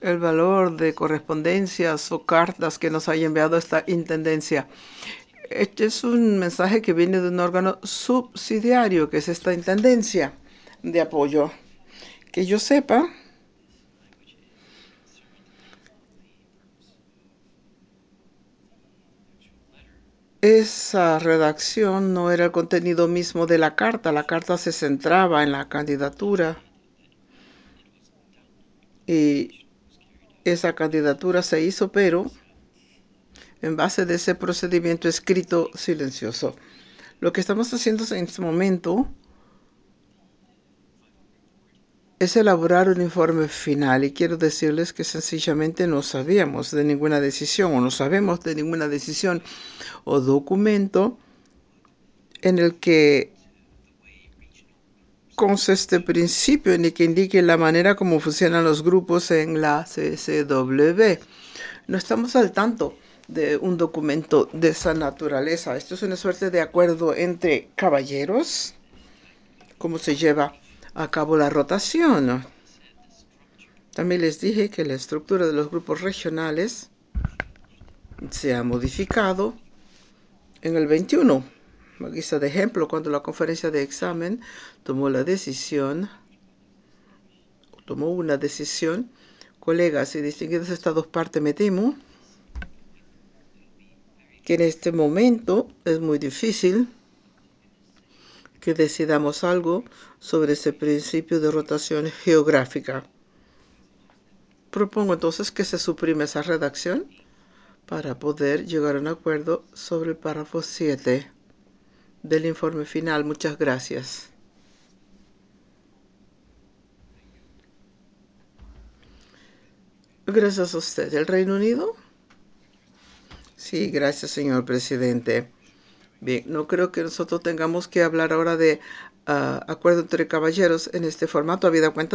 el valor de correspondencias o cartas que nos haya enviado esta intendencia. Este es un mensaje que viene de un órgano subsidiario, que es esta intendencia de apoyo. Que yo sepa, esa redacción no era el contenido mismo de la carta. La carta se centraba en la candidatura y esa candidatura se hizo, pero en base de ese procedimiento escrito silencioso. Lo que estamos haciendo en este momento es elaborar un informe final y quiero decirles que sencillamente no sabíamos de ninguna decisión o no sabemos de ninguna decisión o documento en el que conste este principio ni que indique la manera como funcionan los grupos en la CCW. No estamos al tanto de un documento de esa naturaleza. Esto es una suerte de acuerdo entre caballeros, cómo se lleva a cabo la rotación. También les dije que la estructura de los grupos regionales se ha modificado en el 21. A guisa de ejemplo, cuando la conferencia de examen tomó una decisión, colegas y distinguidos estados parte, me temo que en este momento es muy difícil que decidamos algo sobre ese principio de rotación geográfica. Propongo entonces que se suprime esa redacción para poder llegar a un acuerdo sobre el párrafo 7 del informe final. Muchas gracias. Gracias a usted. ¿El Reino Unido? Sí, gracias, señor presidente. Bien, no creo que nosotros tengamos que hablar ahora de acuerdo entre caballeros en este formato, habida cuenta